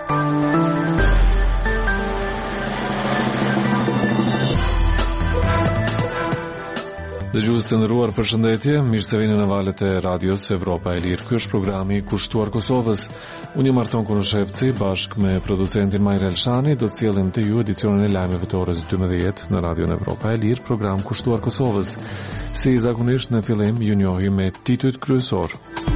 Dëgjues të nderuar, përshëndetje, mirë se vini në valët e radios Evropa e Lirë. Ky është programi Kushtuar Kosovës. Unë jam Arton Kunushevci, bashkë me producentin Majrel Shani, do të sjellim te ju edicionin e lajmeve të orës 12 në radion Evropa e Lirë, program Kushtuar Kosovës. Si zakonisht në fillim ju njohim me titujt kryesor.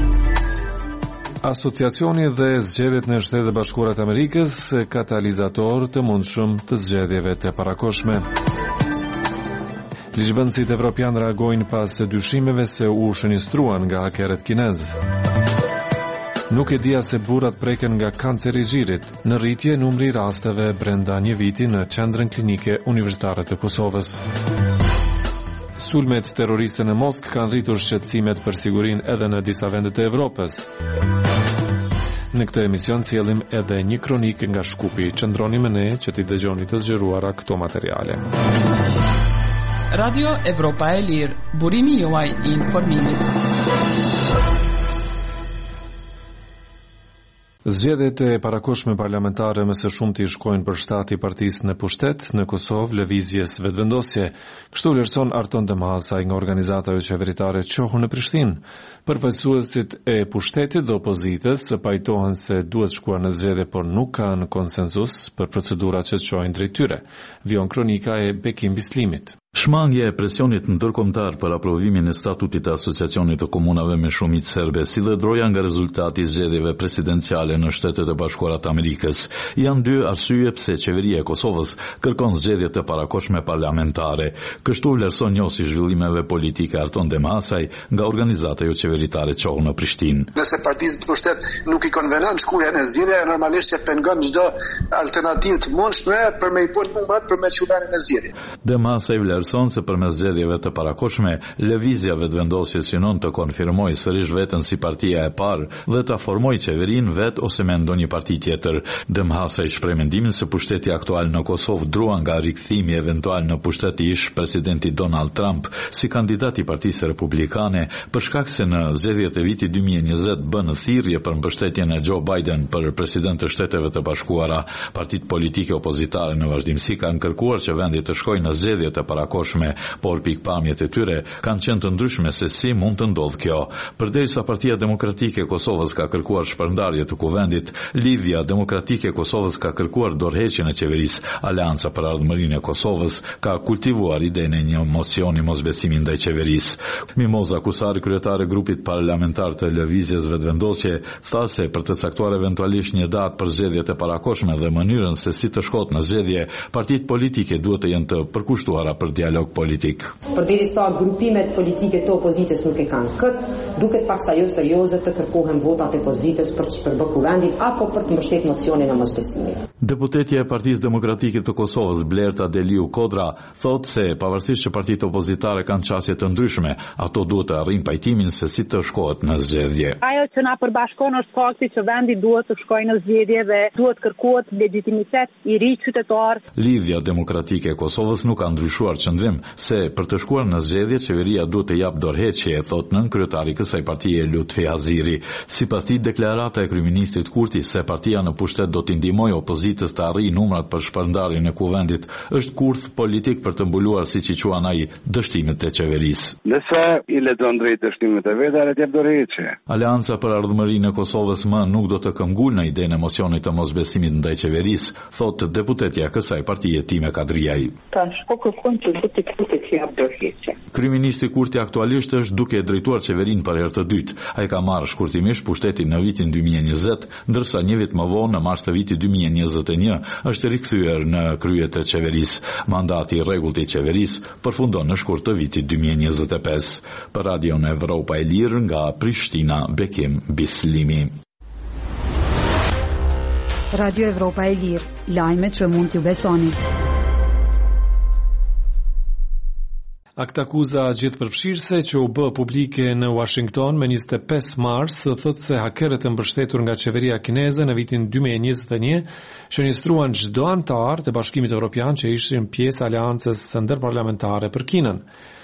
Asociacioni dhe zgjedhjet në Shtetet e Bashkuara të Amerikës, katalizator të mundshëm të zgjedhjeve të parakohshme. Ligjvënësit evropian reagojnë pas dyshimeve se u shënistruan nga hakerët kinez. Nuk e dija se burrat preken nga kanceri i gjirit. Në rritje numri i rasteve brenda një viti në qendrën klinike universitare të Kosovës. Sulmet terroriste në Moskë kanë rritur shqetësimet për sigurinë edhe në disa vende të Evropës. Në këtë emision sjellim edhe një kronik nga Shkupi. Qëndroni me ne që t'i dëgjoni të zgjeruara këto materiale. Radio Evropa e Lirë, burimi juaj i informimit. Zgjedhjet e parakohshme parlamentare më së shumti shkojnë për shtati partisë në pushtet në Kosovë lëvizjes vetëvendosje. Kështu vlerëson Arton Demhasaj nga organizata qeveritare qohur në Prishtinë. Përfaqësuesit e pushtetit dhe opozitës pajtohen se duhet shkuar në zgjedhje, por nuk kanë konsenzus për procedurat që çojnë drejt tyre. Vion kronika e Bekim Bislimit. Shmangja e presionit ndërkombëtar për aprovimin e statutit të Asociacionit të Komunave me Shumicë Serbe, si dhe droja nga rezultati i zgjedhjeve presidenciale në Shtetet e Bashkuara të Amerikës, janë dy arsye pse qeveria e Kosovës kërkon zgjedhje të parakohshme parlamentare. Kështu vlerëson njohësi zhvillimeve politike Arton Demhasaj nga organizata qeveritare qohur në Prishtinë. Nëse partisë të pushtet nuk i konvenon shkurja në zgjedhje, normalisht që pengon çdo alternativë të mundshme për me i punë numrat për me çullarin e zgjedhjes. Demhasaj vlerëson se përmes zgjedhjeve të parakohshme, lëvizja vetëvendosje synon të konfirmojë sërish veten si partia e parë dhe ta formojë qeverinë vet ose me ndonjë parti tjetër. Demhasaj shpreh mendimin se pushteti aktual në Kosovë drua nga rikthimi eventual në pushtet i ish presidenti Donald Trump si kandidat i Partisë Republikane, për shkak se në zgjedhjet e vitit 2020 bën thirrje për mbështetjen e Joe Biden për president të Shteteve të Bashkuara. Partitë politike opozitare në vazhdimsi kanë kërkuar që vendi të shkojë në zgjedhje të parakohshme, por pikpamjet e tyre kanë qenë të ndryshme se si mund të ndodhë kjo. Përderisa Partia Demokratike e Kosovës ka kërkuar shpërndarje të kuvendit, Lidhja Demokratike e Kosovës ka kërkuar dorëheqjen e qeverisë. Aleanca për Ardhmërinë e Kosovës ka kultivuar idenë e një mosioni mosbesimi ndaj qeverisë. Mimoza Kusari, kryetare e grupit parlamentar të lëvizjes vetëvendosje, tha se për të caktuar eventualisht një datë për zgjedhjet e parakohshme dhe mënyrën se si të shkohet në zgjedhje, partitë politike duhet të jenë të përkushtuara për dialog politik. Përderisa grupimet politike të opozitës nuk e kanë këtë, duket paksa jo serioze të kërkohen votat e opozitës për të shpërbërë kuvendin apo për të mbështetur mocionin e mosbesimit. Deputetja e Partisë Demokratike të Kosovës, Blerta Deliu Kodra, thotë se pavarësisht që partitë opozitare kanë çësje të ndryshme, ato duhet të arrijnë pajtimin se si të shkohet në zgjedhje. Ajo që na përbashkon është fakti që vendi duhet të shkojë në zgjedhje dhe duhet kërkohet legitimitet i ri qytetar. Lidhja Demokratike e Kosovës nuk ka ndryshuar qëndrim se për të shkuar në zgjedhje qeveria duhet të jap dorëheqje, thotë nën kryetari i kësaj partie Lutfi Aziri. Sipas tij, deklarata e kryeministit Kurti se partia në pushtet do të ndihmojë opozitës të arrijë numrat për shpërndarjen e kuvendit është kurth politik për të mbuluar, siç i quan ai, dështimet e qeverisë. Nëse i lexon drejt dështimet e veta, le të jap dorëheqje. Aleanca për Ardhmërinë e Kosovës më nuk do të këmbgulë në idenë e mocionit të mosbesimit ndaj qeverisë, thotë deputetja e kësaj partie Time Kadriaj. Kryeministi Kurti aktualisht është duke drejtuar qeverinë për herë të dytë. Ai ka marrë shkurtimisht pushtetin në vitin 2020, ndërsa një vit më vonë, në mars të vitit 2021, është rikthyer në krye të qeverisë. Mandati i rregullt i qeverisë përfundon në shkurt të vitit 2025. Për Radion Evropa e Lirë nga Prishtina, Bekim Bislimi. Radio Evropa e Lirë, lajmet që mund t'ju besoni. Aktakuza gjithëpërfshirëse që u bë publike në Washington me 25 mars thotë se hakerët e mbështetur nga qeveria kineze në vitin 2021 shënistruan çdo antar të Bashkimit Evropian që ishin pjesë aleancës ndërparlamentare për Kinën.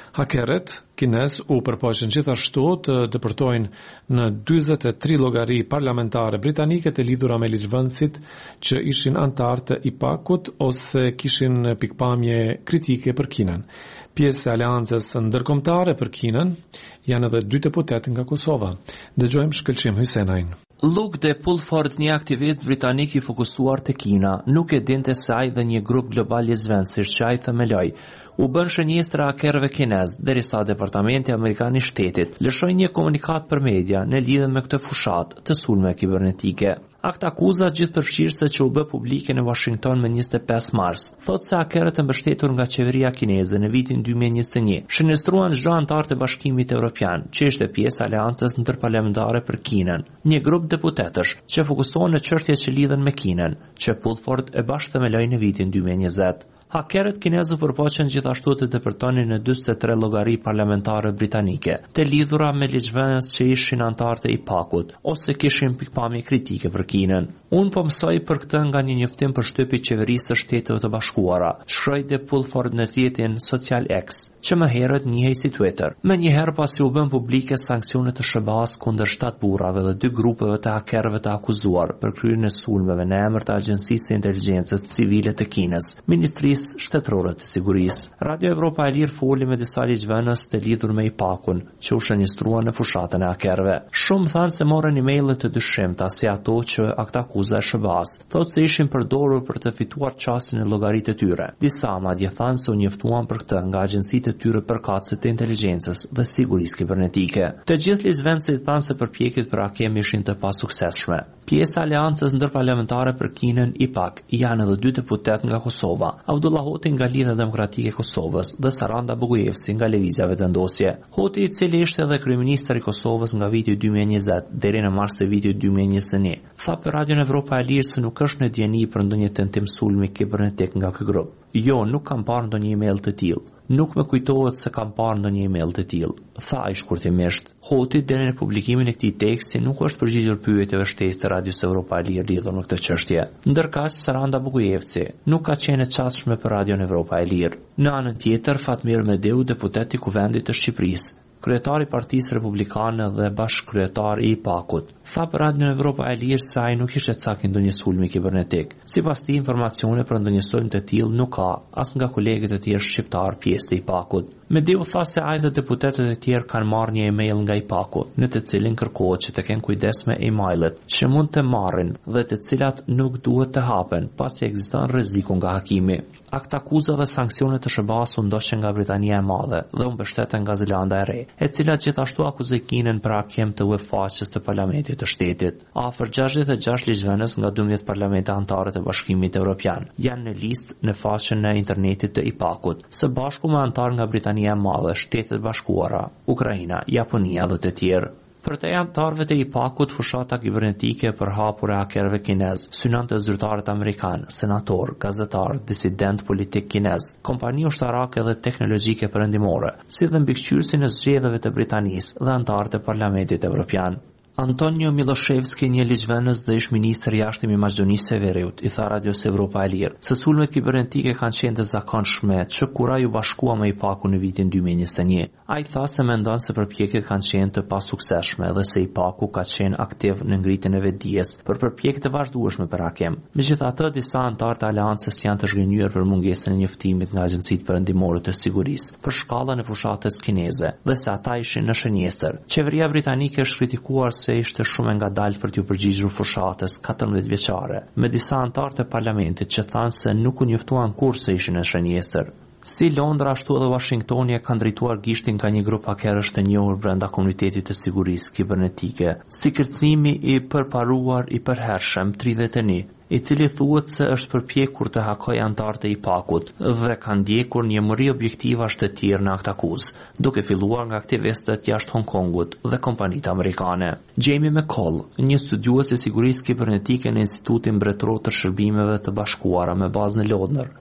Hakerët kinez u përpoqën gjithashtu të depërtojnë në 43 llogari parlamentare britanike të lidhura me ligjvënësit që ishin antar të IPAC-ut ose kishin pikpamje kritike për Kinën. Pjesë e aleancës ndërkombëtare për Kinën janë edhe 2 deputet nga Kosova. Dëgjojmë Shkëlqim Hysenajn. Luke de Pulford, një aktivist britanik i fokusuar te Kina, nuk e dinte se ai dhe një grup global ligjvënësish që ai themeloi u bën shënjestra hakerëve kinez, derisa Departamenti Amerikan i Shtetit lëshoi një komunikat për media në lidhje me këtë fushat të sulmeve kibernetike. Akt akuzat gjithëpërfshirëse që u bë publike në Washington më 25 mars, thotë se hakerët e mbështetur nga qeveria kineze në vitin 2021 shënjestruan çdo antar të Bashkimit Evropian, që ishte pjesë aleancës ndërparlamentare për Kinën, një grup deputetësh që fokusohen në çështjet që lidhen me Kinën, që Pulford e bashkëthemeloi në vitin 2020. Hakerët kinezë përpoqen gjithashtu të depërtonin në 43 llogari parlamentare britanike, të lidhura me ligjvënës që ishin antar të IPAC-ut ose kishin pikpamje kritike për Kinën. Unë po mësoj për këtë nga një njoftim për shtypi qeverisë së Shteteve të Bashkuara, shkroi de Pulford në rrjetin social X, që më herët njihej si Twitter. Më njëherë pasi u bën publike sanksionet të SBA-s kundër 7 burrave dhe 2 grupeve të hakerëve të akuzuar për kryrjen e sulmeve në emër të Agjencisë së Inteligjencës Civile të Kinës, Ministrisë Shtetërore të Sigurisë. Radio Evropa e Lirë foli me disa ligjvënës të lidhur me IPAC-un, që u shënjestruan në fushatën e hakerëve. Shumë thanë se morën emailë të dyshimta si ato që akt akuza e SBA-s, thotë se ishin përdorur për të fituar çastin e llogaritë të tyre. Disa madje thanë se u njoftuan për këtë nga agjencitë e tyre përkatëse të inteligjencës dhe sigurisë kibernetike. Të gjithë ligjvënësit thanë se përpjekjet për hakem ishin të pasuksesshme. Pjesë e aleancës ndërparlamentare për Kinën, IPAC, janë edhe 2 deputet nga Kosova, Abdullah Hoti nga Lidhja Demokratike e Kosovës dhe Saranda Bogujevci nga Lëvizja Vetëvendosje. Hoti, i cili ishte edhe kryeministër i Kosovës nga viti 2020 deri në mars të vitit 2021, tha për Radion Evropa e Lirë se nuk është në dieni për ndonjë tentim sulmi kibernetik nga ky grup. Jo, nuk kam parë ndonjë email të tillë. Nuk më kujtohet se kam parë ndonjë email të tillë, tha ai shkurtimisht. Hoti deri në publikimin e këtij teksti nuk është përgjigjur pyetjeve shtesë të Radios Evropa e Lirë lidhur me këtë çështje. Ndërkaq Saranda Bogujevci nuk ka qenë e çastshme për Radion Evropa e Lirë. Në anën tjetër, Fatmir Medeu, deputet i Kuvendit të Shqipërisë, kryetari i Partisë Republikane dhe bashkëkryetari i IPAC-ut, tha për Radion Evropa e Lirë se ai nuk ishte cakuar ndonjë sulmi kibernetik. Sipas tij, informacione për ndonjë sulm të tillë nuk ka as nga kolegët e tjerë shqiptar pjesë të IPAC-ut. Medeu tha se ai dhe deputetët e tjerë kanë marrë një email nga IPAC-u, në të cilin kërkohet që të kenë kujdes me emailet që mund të marrin dhe të cilat nuk duhet të hapen pasi ekziston rreziku nga hakimi. Akt akuza dhe sanksionet të SBA-s u ndoqën nga Britania e Madhe dhe u mbështeten nga Zelanda e Re, e cila gjithashtu akuzoi Kinën për hakim të web-faqes të Parlamentit të Shtetit. Afër 66 ligjvënës nga 12 parlamente anëtare të Bashkimit Evropian janë në listë në faqen e internetit të IPAC-ut, së bashku me anëtar nga Britania e Madhe, Shtetet Bashkuara, Ukraina, Japonia dhe të tjerë. Për të anëtarëve të IPAC-ut, fushata kibernetike për hapur e hakerëve kinez synon të zyrtarët amerikan, senator, gazetar, disident politik kinez, kompani ushtarake dhe teknologjike perëndimore, si dhe mbikëqyrësin e zgjedhjeve të Britanisë dhe anëtarët e Parlamentit Evropian. Antonio Miloševski, një ligjvënës dhe ish ministër i jashtëm i Maqedonisë së Veriut, i tha Radios Evropa e Lirë se sulmet kibernetike kanë qenë të zakonshme që kur ai u bashkua me IPAC-un në vitin 2021. Ai tha se mendon se përpjekjet kanë qenë të pasuksesshme dhe se IPAC-u ka qenë aktiv në ngritjen e vetdijes për përpjekje të vazhdueshme për hakim. Megjithatë, disa anëtar të aleancës janë të zhgënjur për mungesën e njoftimit nga agjencitë perëndimore të sigurisë për shkallën e fushatës kineze dhe se ata ishin në shënjestër. Qeveria britanike është kritikuar se ishte shumë e ngadaltë për t'u përgjigjur fushatës 14 vjeçare, me disa anëtar të parlamentit që thanë se nuk u njoftuan kurrë se ishin në shënjestër. Si Londra, ashtu edhe Washingtoni e kanë drejtuar gishtin nga një grup hakerësh të njohur brenda komunitetit të sigurisë kibernetike, si kërcimi i përparuar i përhershëm 31, i cili thuhet se është përpjekur të hakojë anëtarët e IPAC-ut dhe ka ndjekur një mori objektivash të tjerë në akt akuzë, duke filluar nga aktivistët jashtë Hong Kongut dhe kompanitë amerikane. Jamie McCall, një studiues i sigurisë kibernetike në Institutin Mbretëror të Shërbimeve të Bashkuara me bazë në Londër,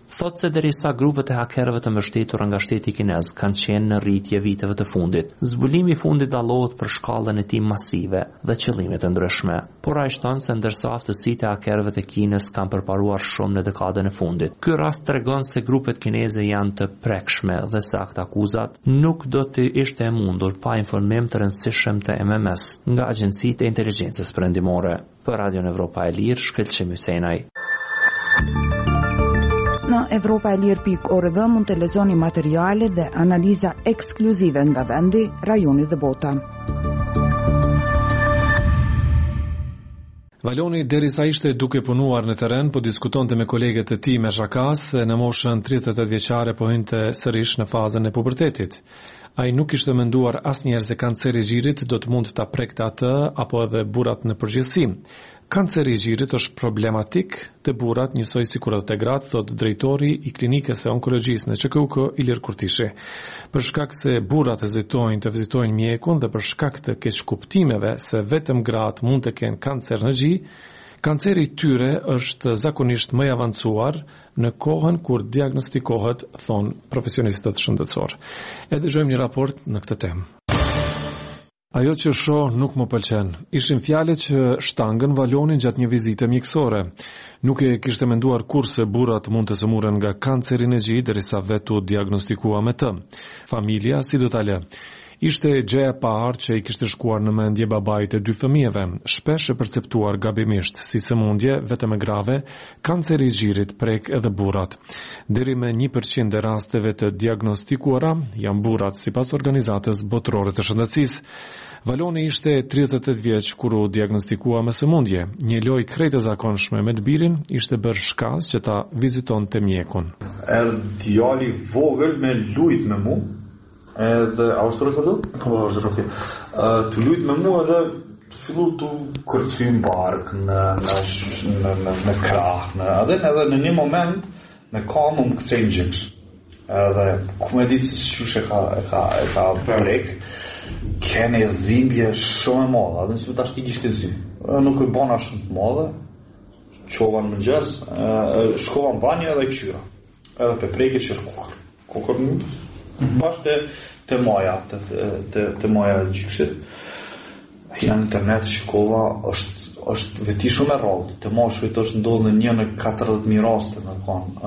Thot se derisa grupet e hakerëve të mbështetur nga shteti kinez kanë qenë në rritje viteve të fundit, zbulimi i fundit dallohet për shkallën e tij masive dhe qëllimet e ndryshme. Por ai shton se ndërsa aftësitë e hakerëve të Kinës kanë përparuar shumë në dekadën e fundit, ky rast tregon se grupet kineze janë të prekshme dhe se akuzat nuk do të ishte e mundur pa informim të rëndësishëm të MMS nga agjencitë e inteligjencës perëndimore. Për Radio Evropa e Lirë, Shkëlqim Hysejnaj. Në evropaelir.org mund të lexoni materiale dhe analiza ekskluzive nga vendi, rajoni dhe bota. Valoni derisa ishte duke punuar në terren, po diskutonte me kolegët e tij me shakas se në moshën 38 vjeçare po hynte sërish në fazën e pubertetit. Ai nuk ishte menduar asnjëherë se kanceri i gjirit do të mund ta prekte atë apo edhe burrat në përgjithësi. Kanceri i gjirit është problematik të burrat njësoj si kur edhe të gratë, thot drejtori i klinikës së onkologjisë në QKUK Ilir Kurtishi. Për shkak se burrat hezitojnë të vizitojnë mjekun dhe për shkak të keqkuptimeve se vetëm gratë mund të kenë kancer në gjë, kanceri i tyre është zakonisht më i avancuar në kohën kur diagnostikohet, thon profesionistët shëndetësor. E dëgjojmë një raport në këtë temë. Ajo që shoh nuk më pëlqen. Ishin fjalët që shtangën Valonin gjatë një vizite mjekësore. Nuk e kishte menduar kurse burrat mund të sëmuren nga kanceri në gjë derisa vetu diagnostikua me të. Familja si do ta lë? Ishte gjëja e parë që i kishte shkuar në mendje babait të dy fëmijëve, shpesh e perceptuar gabimisht si sëmundje vetëm e grave, kanceri i gjirit prek edhe burrat. Deri me 1% e rasteve të diagnostikuara janë burrat sipas organizatës botërore të shëndetësisë. Valoni ishte 38 vjeç kur u diagnostikua me sëmundje. Një lojë krejt e zakonshme me të birin ishte bërë shkallë që ta vizitonte mjekun. Djali vogël me lujt me mu. Edhe a është rëkë? Po, është rëkë. Të lujt me mu edhe të fillu të kërcuj në barkë, në krah, edhe në një moment me kamë më këcej në gjimsh. Edhe ku me ditë si shush e ka prek, kene dhimbje shumë e madhe, edhe nësë të ashtë i gishtë të zy. Nuk e bona shumë të madhe, qova në mëngjes, shkova në banjë edhe i këshyra. Edhe pe preke që është kukër. Kukër në bashkë të maja, të maja gjyksit. Janë internet shikova, është veti shumë e rrallë. Të mashkujt është ndodhë në 1 në 40.000 raste në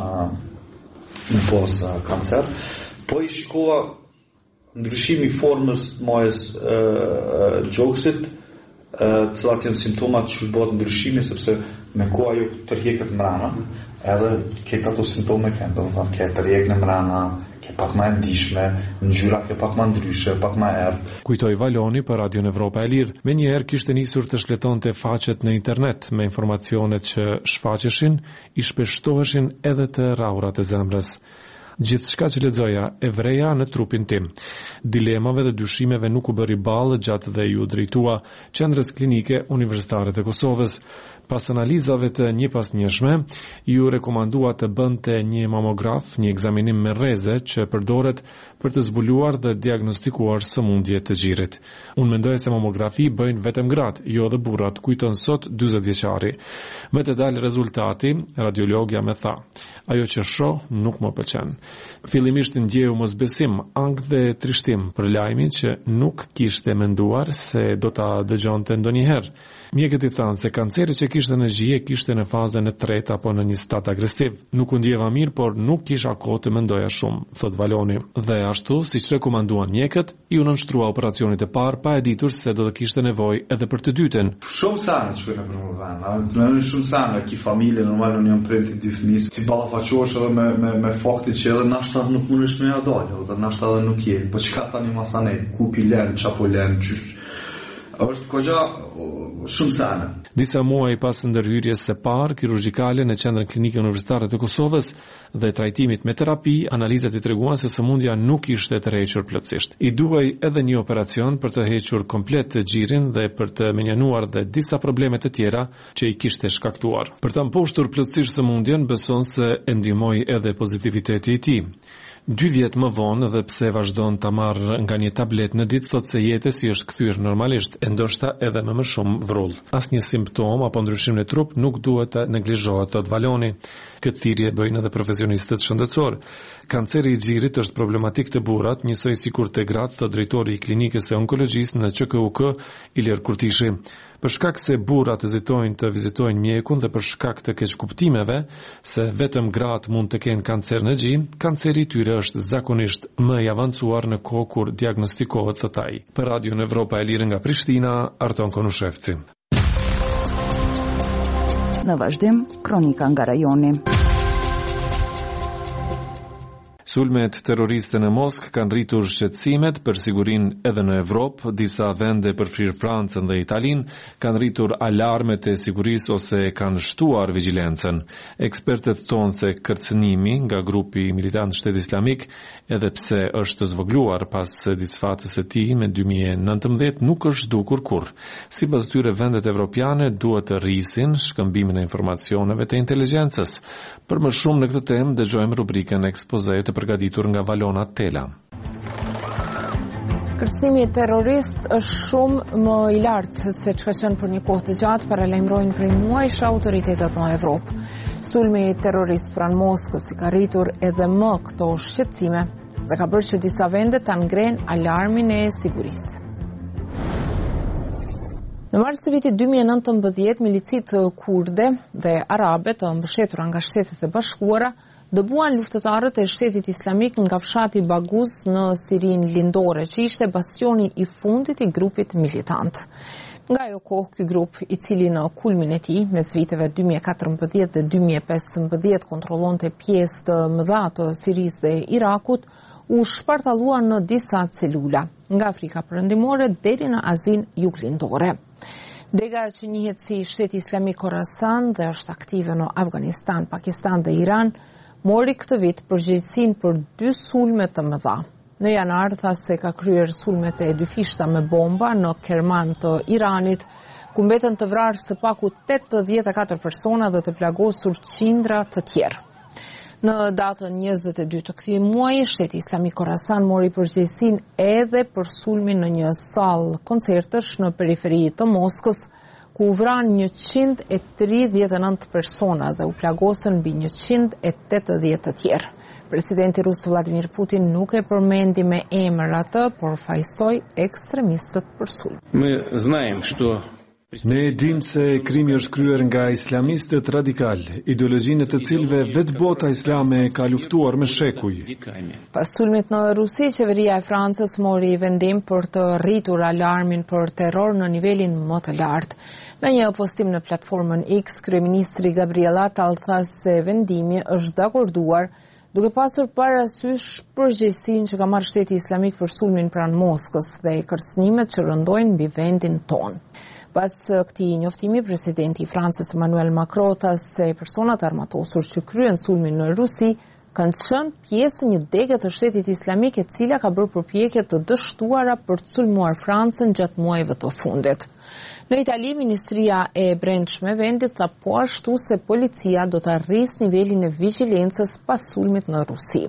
pos kancer. Po i shikova ndryshimi i formës majës gjoksit, cilat janë simptomat që bëhet ndryshimi, sepse me koha ju tërhjeket mrena, edhe këtë ato simptome kënë, do më thonë, ke tërhjek në mrena, ke pak ma e ndishme, ngjyra ke pak ma ndryshe, pak ma erë. Kujtoi Valoni për Radio Evropa e Lirë, me njëherë kishte nisur të shletonte faqet në internet me informacionet që shfaqeshin, i shpeshtoheshin edhe të rraurat e zemrës. Gjithçka që lexoja e vreja në trupin tim. Dilemave dhe dyshimeve nuk u bëri ballë gjatë dhe ju drejtua qendrës klinike universitare të Kosovës. Pas analizave të njëpasnjëshme, ju rekomandua të bënte një mamograf, një ekzaminim me rreze që përdoret për të zbuluar dhe diagnostikuar sëmundje të gjirit. Unë mendoj se mamografi bëjnë vetëm gratë, jo dhe burrat, kujton sot 40 vjeçari. Me të dalë rezultati, radiologja me tha: ajo që shoh nuk më pëlqen. Fillimisht ndjeu mosbesim, ankth dhe trishtim për lajmin që nuk kishte menduar se do ta dëgjonte ndonjëherë. Mjekët i thanë se kanceri që kishte në gjie kishte në fazën e 3 apo në një stad agresiv. Nuk u ndjeva mirë, por nuk kisha kohë të mendoja shumë, thot Valoni. Dhe ashtu, siç rekomanduan mjekët, i u nënshtrua operacionit e parë pa e ditur se do të kishte nevojë edhe për të dytën. Shumë sana që në punë vënë, shumë sana ki familje normal unë jam prenti 2 fëmijë. Ti ballafaqohesh edhe me faktin që edhe nashta nuk mundesh me ja dalë, edhe nashta edhe nuk je. Po çka tani masane, ku pi lën, çapo lën, çysh. Është kogja shumë sana. Disa muaj pas ndërhyrjes së parë kirurgjikale në qendrën klinike universitare të Kosovës dhe trajtimit me terapi, analizat i treguan se sëmundja nuk ishte të rrehequr plotësisht. I duhej edhe një operacion për të hequr komplet gjirin dhe për të menjanuar dhe disa probleme të tjera që i kishte shkaktuar. Për ta mposhtur plotësisht sëmundjen, beson se e ndihmoi edhe pozitiviteti i tij. 2 vjet më vonë dhe pse vazhdon ta marrë nga një tablet në ditë, thotë se jetës i është kthyer normalisht, e ndoshta edhe me më shumë vrull. Asnjë simptom apo ndryshim në trup nuk duhet të neglizhohet, thotë Valoni. Këtë thirrje bëjnë edhe profesionistët shëndetësor. Kanceri i xhirit është problematik të burrat, njësoj sikur të gratë, thotë drejtori i klinikës së onkologjisë në QKUK, Ilir Kurtishi. Për shkak se burrat ezitojnë të vizitojnë mjekun dhe për shkak të keqkuptimeve se vetëm gratë mund të kenë kancer në gjin, kanceri i tyre është zakonisht më i avancuar në kohë kur diagnostikohet, thotë ai. Për Radio Evropa e Lirë nga Prishtina, Arton Konushevci. Në vazhdim, kronika nga rajoni. Sulmet terroriste në Moskë kanë rritur shqetësimet për sigurinë edhe në Evropë. Disa vende përfshirë Francën dhe Italinë kanë rritur alarmet e sigurisë ose kanë shtuar vigjilencën. Ekspertët thonë se kërcënimi nga grupi militant Shteti Islamik, edhe pse është zvogluar pas disfatës së tij me 2019, nuk është zhdukur kurrë. Sipas tyre, vendet evropiane duhet të rrisin shkëmbimin e informacioneve të inteligjencës. Për më shumë në këtë temë dëgjojmë rubrikën ekspoze të përgatitur nga Valona Tela. Kërcënimi terrorist është shumë më i lartë se çka qenë për një kohë të gjatë, paralajmërojnë prej muajsh autoritetet në Evropë. Sulmi terrorist pranë Moskës i ka rritur edhe më këto shqetësime dhe ka bërë që disa vende ta ngrenë alarmin e sigurisë. Në mars të vitit 2019, milicit kurde dhe arabe të mbështetura nga Shtetet e Bashkuara dëbuan luftëtarët e Shtetit Islamik nga fshati Baguz në Sirinë lindore, që ishte bastioni i fundit i grupit militant. Nga ajo kohë, ky grup, i cili në kulmin e tij, mes viteve 2014 dhe 2015 kontrollonte pjesë të mëdha të Sirisë dhe Irakut, u shpartallua në disa celula, nga Afrika Perëndimore deri në Azinë juglindore. Dega që njihet si Shteti Islamik Khorasan dhe është aktive në Afganistan, Pakistan dhe Iran, mori këtë vit përgjegjësinë për 2 sulme të mëdha. Në janar tha se ka kryer sulmet e 2 fishta me bomba në Kerman të Iranit, ku mbeten të vrarë së paku 84 persona dhe të plagosur qindra të tjerë. Në datën 22 të këtij muaji, Shteti Islamik Khorasan mori përgjegjësinë edhe për sulmin në një sallë koncertesh në periferi të Moskës, ku u vran 139 persona dhe u plagosën mbi 180 të tjerë. Presidenti rus Vladimir Putin nuk e përmendi me emër atë, por fajsoi ekstremistët për sulm. Ne dim se krimi është kryer nga islamistët radikal, ideologjinë të cilëve vetë bota islame ka luftuar me shekuj. Pas sulmit në Rusi, qeveria e Francës mori vendim për të rritur alarmin për terror në nivelin më të lartë. Në një postim në platformën X, kryeministri Gabriel Attal tha se vendimi është dakorduar, duke pasur parasysh përgjegjësinë që ka marrë Shteti Islamik për sulmin pranë Moskës dhe kërcënimet që rëndojnë mbi vendin tonë. Pas këtij njoftimi, presidenti i Francës Emmanuel Macron tha se personat armatosur që kryen sulmin në Rusi kanë qenë pjesë një dege të Shtetit Islamik, e cila ka bërë përpjekje të dështuara për të sulmuar Francën gjatë muajve të fundit. Në Itali, Ministria e Brendshme vendit tha po ashtu se policia do të arrisë nivelin e vigjilencës pas sulmit në Rusi.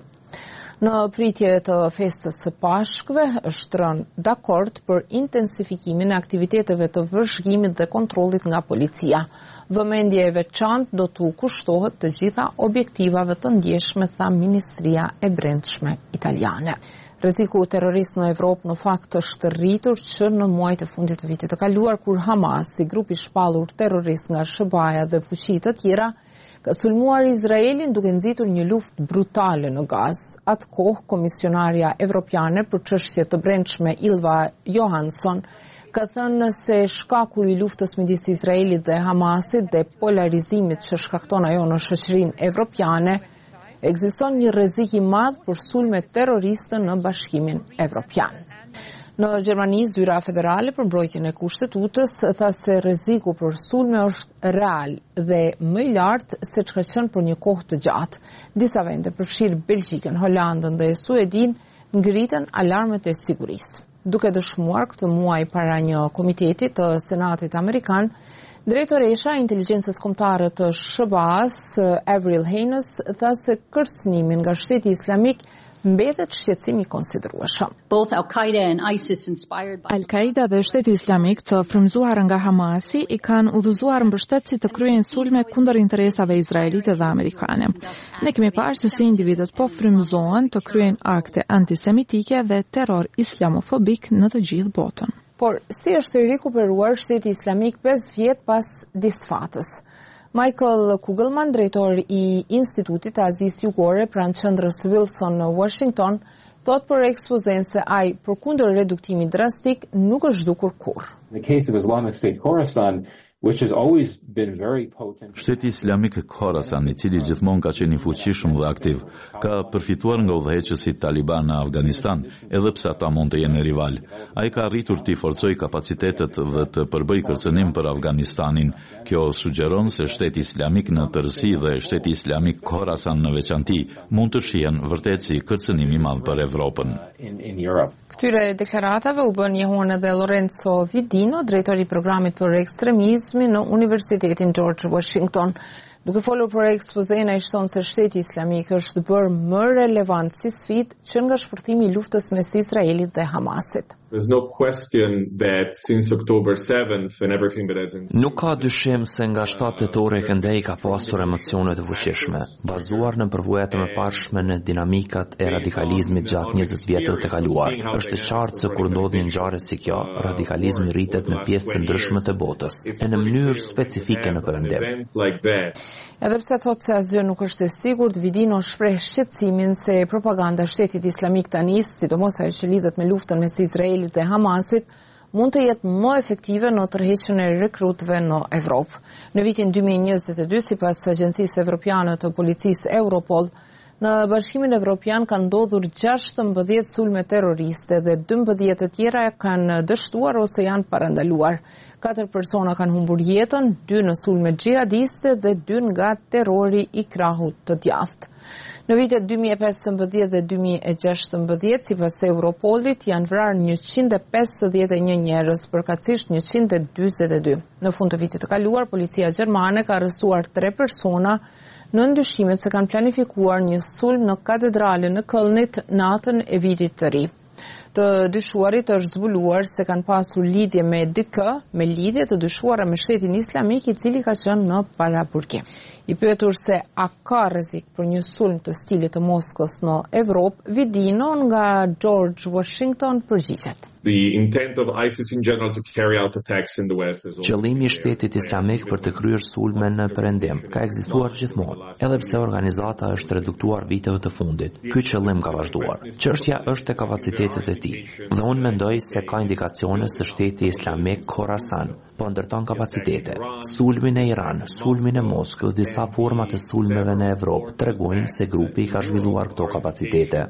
Në pritje të festës së Pashkëve është rënë dakord për intensifikimin e aktiviteteve të vëzhgimit dhe kontrollit nga policia. Vëmendje e veçantë do t'u kushtohet të gjitha objektivave të ndjeshme, tha Ministria e Brendshme italiane. Rreziku terrorist në Evropë në fakt është rritur që në muajt e fundit të vitit të kaluar, kur Hamas, si grup i shpallur terrorist nga SHBA dhe fuqi të tjera, ka sulmuar Izraelin duke nxitur një luftë brutale në Gazë. Atë kohë, Komisionarja Evropiane për çështje të brendshme Ylva Johansson ka thënë se shkaku i luftës midis Izraelit dhe Hamasit dhe polarizimit që shkakton ajo në shoqërinë evropiane, ekziston një rrezik i madh për sulme terroriste në Bashkimin Evropian. Në Gjermani, Zyra Federale për mbrojtjen e kushtetutës tha se rreziku për sulme është real dhe më i lartë se çka qenë për një kohë të gjatë. Disa vende, përfshirë Belgjikën, Holandën dhe Suedin, ngritën alarmet e sigurisë. Duke dëshmuar këtë muaj para një komiteti të Senatit Amerikan, drejtoresha e inteligjencës kombëtare të SHBA-s, Avril Haines, tha se kërcënimin nga Shteti Islamik mbetet shqetësim i konsiderueshëm. Al-Qaida dhe Shteti Islamik të frymzuar nga Hamasi i kanë udhëzuar mbështetësit të kryejnë sulme kundër interesave izraelite dhe amerikane. Ne kemi parë se si individët po frymëzohen të kryejnë akte antisemitike dhe terror islamofobik në të gjithë botën. Por si është rikuperuar Shteti Islamik 5 vjet pas disfatës? Michael Kugelman, drejtor i Institutit Azisë Jugore pranë qendrës Wilson në Washington, thot për ekspozen se ai përkundër reduktimit drastik nuk është zhdukur kurrë. Shteti Islamik Khorasan, i cili gjithmonë ka qenë i fuqishëm dhe aktiv, ka përfituar nga udhëheqësit Taliban në Afganistan, edhe pse ata mund të jenë rival. Ai ka arritur të forcojë kapacitetet dhe të përbëjë kërcënim për Afganistanin. Kjo sugjeron se Shteti Islamik në tërësi dhe Shteti Islamik Khorasan në veçanti mund të shihen vërtet si kërcënim i madh për Evropën. Këtyre deklaratave u bën njohur edhe Lorenzo Vidino, drejtori i programit për ekstremizmi në Universitetin George Washington. Duke folur për ekspozen, ai shton se Shteti Islamik është bërë më relevant si sfidë që nga shpërthimi i luftës mes Izraelit dhe Hamasit. Nuk ka dyshim se nga 7 tetor këndej ka pasur emocione të fuqishme, bazuar në përvojat e mëparshme në dinamikat e radikalizmit gjatë 20 vjetëve të kaluar. Është qartë se kur ndodh një ngjarje si kjo, radikalizmi rritet në pjesë të ndryshme të botës, e në mënyrë specifike në Perëndim. Edhe pse thot se asgjë nuk është e sigurt, Vidino shpreh shqetësimin se propaganda Shtetit Islamik tani, sidomos ajo që lidhet me luftën mes Izraelit dhe Hamasit, mund të jetë më efektive në tërheqjen e rekrutëve në Evropë. Në vitin 2022, sipas Agjencisë Evropiane të Policisë Europol, në Bashkimin Evropian kanë ndodhur 16 sulme terroriste dhe 12 të tjera kanë dështuar ose janë parandaluar. 4 persona kanë humbur jetën, 2 në sulme xhihadiste dhe 2 nga terrori i krahut të djathtë. Në vitet 2015 dhe 2016, sipas Europolit, janë vrarë 151 njerëz, përkatësisht 142. Në fund të vitit të kaluar, policia gjermane ka arrestuar 3 persona në ndyshimet se kanë planifikuar një sulm në katedralen në Kölnit natën e vitit të ri. Të dyshuarit është zbuluar se kanë pasur lidhje me DK, me lidhje të dyshuara me Shtetin Islamik, i cili ka qenë në paraburgim. I pyetur se a ka rrezik për një sulm të stilit të Moskës në Evropë, Vidino nga George Washington përgjigjet. Qëllimi i Shtetit Islamik për të kryer sulme në Perëndim ka ekzistuar gjithmonë, edhe pse organizata është reduktuar viteve të fundit. Ky qëllim ka vazhduar. Çështja është te kapacitetet e tij, dhe unë mendoj se ka indikacione se Shteti Islamik Khorasan po ndërton kapacitete. Sulmi në Iran, sulmi në Moskë dhe disa forma të sulmeve në Evropë tregojnë se grupi ka zhvilluar këto kapacitete.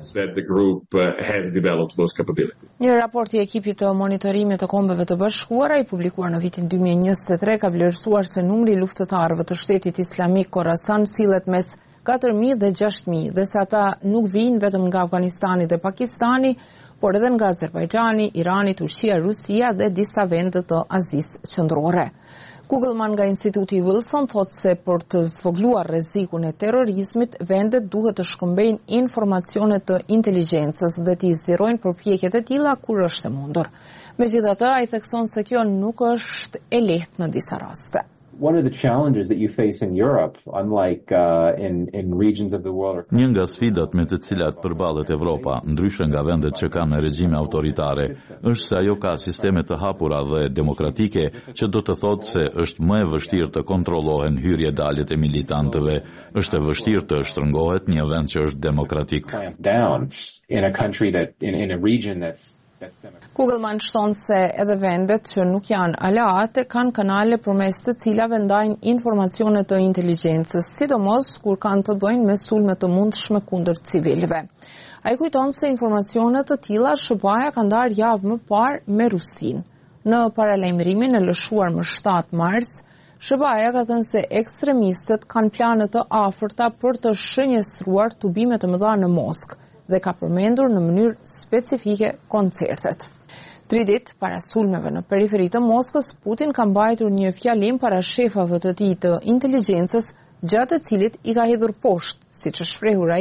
Një raport i ekipit të monitorimit të Kombeve të Bashkuara i publikuar në vitin 2023 ka vlerësuar se numri i luftëtarëve të Shtetit Islamik Khorasan sillet mes 4.000 dhe 6.000, dhe se ata nuk vijnë vetëm nga Afganistani dhe Pakistani, por edhe nga Azerbajxhani, Irani, Turqia, Rusia dhe disa vende të Azisë Qendrore. Kugelman nga Instituti Wilson thot se për të zvogluar rrezikun e terrorizmit, vendet duhet të shkëmbejnë informacione të inteligjencës dhe të zgjerojnë përpjekjet e tilla kur është e mundur. Megjithatë, ai thekson se kjo nuk është e lehtë në disa raste. One of the challenges that you face in Europe, unlike in regions of the world. Një nga sfidat me të cilat përballet Evropa, ndryshe nga vendet që kanë regjime autoritare, është se ajo ka sisteme të hapura dhe demokratike, që do të thotë se është më e vështirë të kontrollohen hyrje-daljet e militantëve, është e vështirë të shtrëngohet një vend që është demokratik. In a country that in a region that's Kugelman shton se edhe vendet që nuk janë aleate kanë kanale përmes të cilave ndajnë informacione të inteligjencës, sidomos kur kanë të bëjnë me sulme të mundshme kundër civilëve. Ai kujton se informacione të tilla SBA ka ndarë javë më parë me Rusinë. Në paralajmërimin e lëshuar më 7 mars, SBA ka thënë se ekstremistët kanë plane të afërta për të shënjestruar tubime të mëdha në Moskë dhe ka përmendur në mënyrë specifike koncertet. 3 ditë para sulmeve në periferi të Moskës, Putin ka mbajtur një fjalim para shefave të tij të inteligjencës, gjatë të cilit i ka hedhur poshtë, siç është shprehur ai,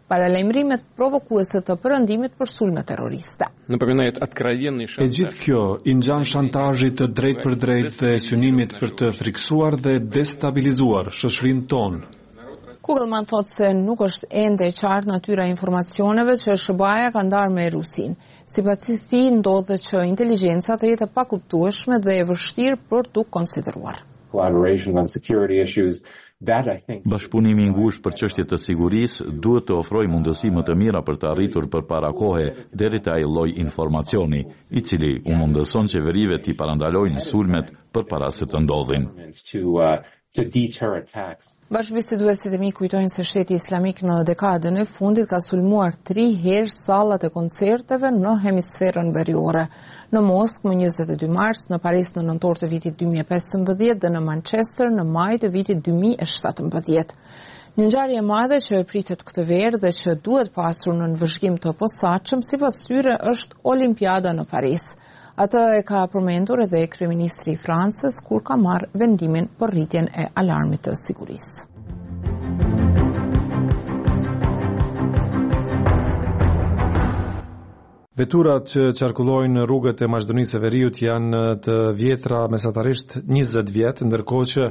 paralajmërimet provokuese të perëndimit për sulme terroriste. E gjithë kjo i ngjan shantazhit të drejt për drejt dhe synimit për të friksuar dhe destabilizuar shoqërinë tonë. Kugelman thotë se nuk është ende e qartë natyra e informacioneve që SBA-ja ka ndarë me Rusinë. Sipas tij ndodhet që inteligjenca të jetë e pakuptueshme dhe e vështirë për t'u konsideruar. Bashkëpunimi i ngushtë për çështje të sigurisë duhet të ofrojë mundësi më të mira për të arritur përpara kohe deri te ai lloj informacioni, i cili u mundëson qeverive t'i parandalojnë sulmet përpara se të ndodhin. Bashkëbiseduesit e mi kujtojnë se Shteti Islamik në dekadën e fundit ka sulmuar 3 herë sallat e koncerteve në hemisferën veriore. Në Moskë më 22 mars, në Paris në nëntor të vitit 2015 dhe në Manchester në maj të vitit 2017. Një ngjarje e madhe që e pritet këtë verë dhe që duhet pasur në vëzhgim të posaçëm sipas tyre është Olimpiada në Paris. Atë e ka përmendur edhe kryeministri i Francës kur ka marrë vendimin për rritjen e alarmit të sigurisë. Veturat që qarkullojnë në rrugët e Maqedonisë së Veriut janë të vjetra mesatarisht 20 vjet, ndërkohë që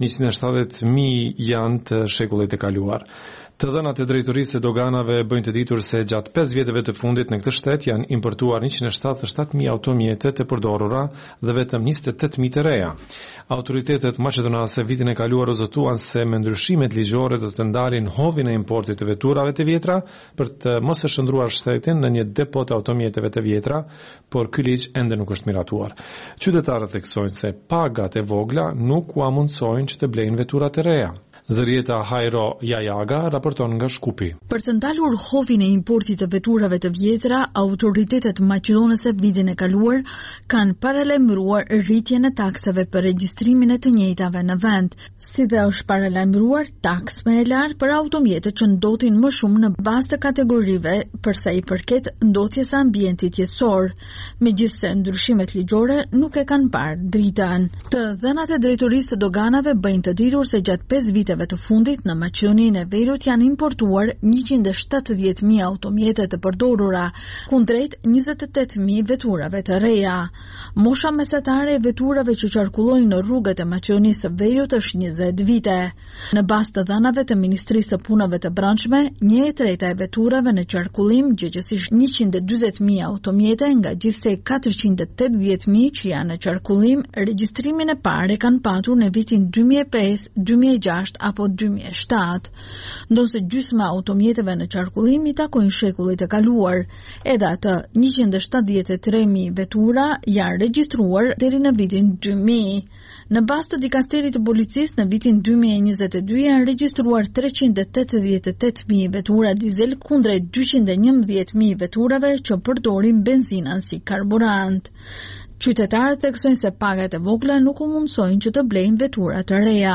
170.000 janë të shekullit e kaluar. Të dhënat e drejtorisë së doganave bëjnë të ditur se gjatë 5 vjetëve të fundit në këtë shtet janë importuar 177.000 automjete të përdorura dhe vetëm 28.000 të reja. Autoritetet maqedonase vitin e kaluar u zotuan se me ndryshimet ligjore do të ndalin hovin e importit të veturave të vjetra për të mos e shndruar shtetin në një depo të automjeteve të vjetra, por ky ligj ende nuk është miratuar. Qytetarët theksojnë se pagat e vogla nuk u amundsojnë që të blejnë vetura të reja. Zërieta Hajro Jajaga raporton nga Shkupi. Për të ndalur hovin e importit të veturave të vjetra, autoritetet maqedonese vitin e kaluar kanë paralajmëruar rritjen e taksave për regjistrimin e të njëjtave në vend, si dhe është paralajmëruar taks më e lartë për automjetet që ndotin më shumë në bazë të kategorive për sa i përket ndotjes së ambientit jetësor, megjithse ndryshimet ligjore nuk e kanë parë dritën. Të dhënat e drejtorisë së doganave bëjnë të ditur se gjatë 5 viteve të fundit në Maqedoninë e Veriut janë importuar 170.000 automjete të përdorura, kundrejt 28.000 veturave të reja. Mosha mesatare e veturave që qarkullojnë në rrugët e Maqedonisë së Veriut është 20 vite. Në bazë të dhënave të Ministrisë së Punëve të Brendshme, 1/3 e veturave në qarkullim, gjëgjësisht 140.000 automjete nga gjithsej 480.000 që janë në qarkullim, regjistrimin e parë kanë patur në vitin 2005, 2006 apo 2007, ndonse gjysma automjeteve në qarkullim i takojnë shekullit e kaluar. Edhe atë 173.000 vetura janë regjistruar deri në vitin 2000. Në bazë të dikasterit të policisë në vitin 2022 janë regjistruar 388.000 vetura dizel kundrejt 211.000 veturave që përdorin benzinën si karburant. Qytetarët theksojnë se pagat e vogla nuk u mundsojnë që të blejnë vetura të reja.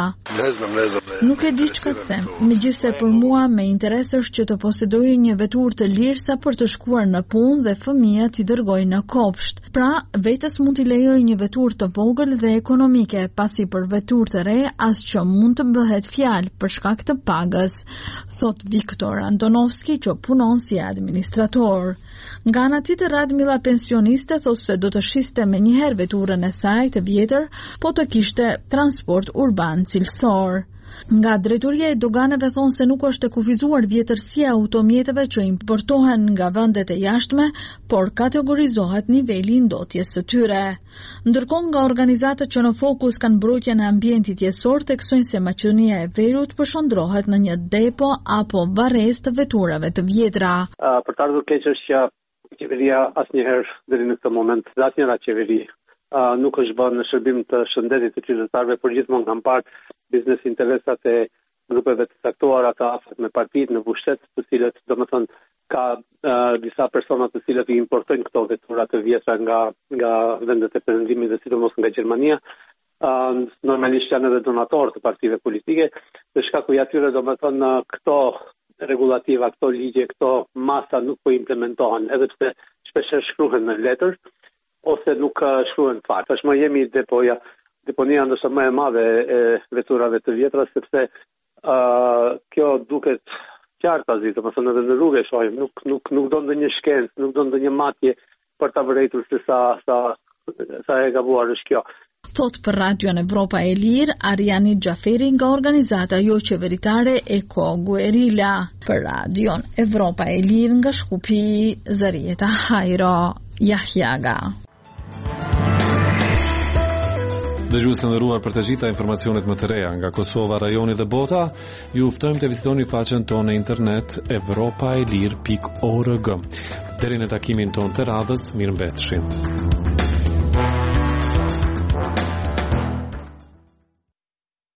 Nuk e di çka të them, megjithse për mua me interes është që të posedoj një veturë të lirë sa për të shkuar në punë dhe fëmijët t'i dërgoj në kopsht. Pra, vetes mund t'i lejoj një veturë të vogël dhe ekonomike, pasi për veturë të re asgjë mund të bëhet fjalë për shkak të pagës, thot Viktor Antonovski që punon si administrator. Nga ana tjetër Radmila pensioniste thotë se do të shiste me njëherë veturën e saj të vjetër, po të kishte transport urban cilësor. Nga drejtoria e doganeve thonë se nuk është e kufizuar vjetërsia e automjeteve që importohen nga vendet e jashtme, por kategorizohet niveli i ndotjes së tyre. Ndërkohë nga organizatat që në fokus kanë mbrojtjen e ambientit jetësor theksojnë se Maqedonia e Veriut përshëndrohet në një depo apo varrezë të veturave të vjetra. Për të ardhur keq është që qeveria asnjëherë deri në këtë moment, asnjëra qeveri nuk është bërë në shërbim të shëndetit të qytetarëve, por gjithmonë kanë parë biznes interesat e grupeve të caktuara të afërt me partitë në pushtet, të cilët domethënë ka disa persona të cilët i importojnë këto vetura të vjetra nga vendet e perëndimit dhe sidomos nga Gjermania. Normalisht janë edhe donatorë të partive politike, dhe shkaku i atyre domethënë këto regulativa, këto ligje, këto masa nuk po implementohen, edhe pse shpesh shkruhen në letër ose nuk shkruhen fare. Tashmë jemi deponia ndoshta më e madhe e veturave të vjetra, sepse kjo duket qarta zi, domethënë edhe në rrugë e shohim, nuk do ndonjë shkencë, nuk do ndonjë matje për ta vërejtur se sa e gabuar është kjo. Thot për Radion Evropa e Lirë, Ariani Xhaferi nga organizata jo qeveritare Eko Guerilla. Për Radion Evropa e Lirë nga Shkupi, Zarieta Hajro Jahjaga. Dëgjues të nderuar, për të gjitha informacionet më të reja nga Kosova, rajoni dhe bota, ju ftojmë të vizitoni faqen tonë në internet evropaelir.org. Deri në takimin tonë të radhës, mirëmbëjtje.